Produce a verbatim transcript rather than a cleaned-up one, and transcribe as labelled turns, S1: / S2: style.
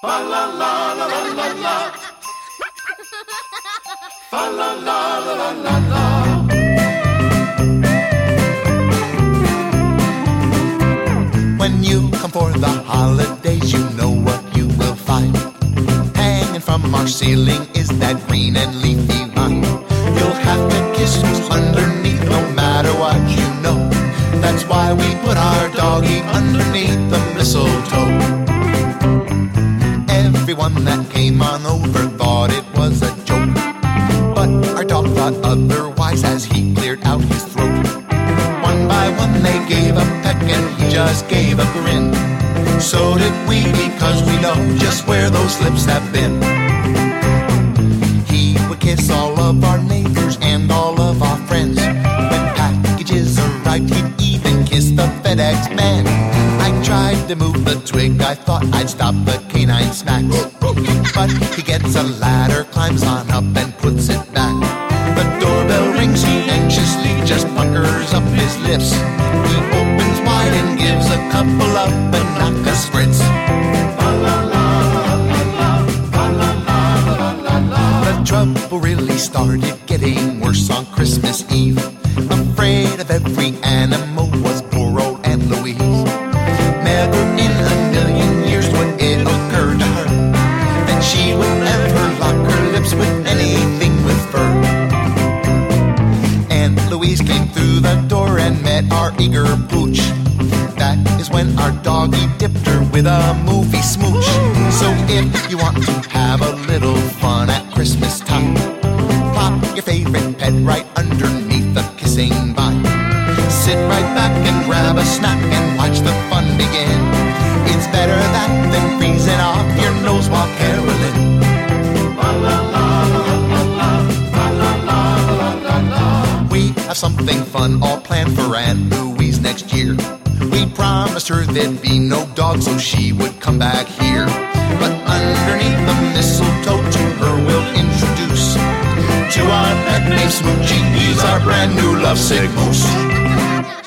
S1: Fa la la la la la la. Fa la la la la la la.
S2: When you come for the holidays, you know what you will find. Hanging from our ceiling is that green and leafy vine. You'll have to kiss who's underneath, no matter what you know. That's why we put our doggy underneath the mistletoe. Everyone that came on over thought it was a joke, but our dog thought otherwise as he cleared out his throat. One by one they gave a peck and he just gave a grin. So did we, because we know just where those lips have been. He would kiss all of our neighbors and all of our friends. When packages arrived, he'd even kiss the FedEx man. I tried to move the twig, I thought I'd stop the canine smacks, but he gets a ladder, climbs on up and puts it back. The doorbell rings, he anxiously just puckers up his lips. He opens wide and gives a couple of banana spritz. The trouble really started getting worse on Christmas Eve. Afraid of every animal was poor old Aunt Louise. Never in a million years would it occur to her that she would ever lock her lips with anything with fur. Aunt Louise came through the door and met our eager pooch. That is when our doggy dipped her with a movie smooch. So if you want to have a little fun at Christmas time, pop your favorite pet right underneath the kissing vine. Sit right back and grab a snack and watch the fun begin. It's better that than freezing off your nose while caroling. We have something fun all planned for Aunt Louise next year. We promised her there'd be no dog, so she would come back here. But underneath the mistletoe to her we'll introduce to our pet named Smoochie. He's our brand new lovesick moose.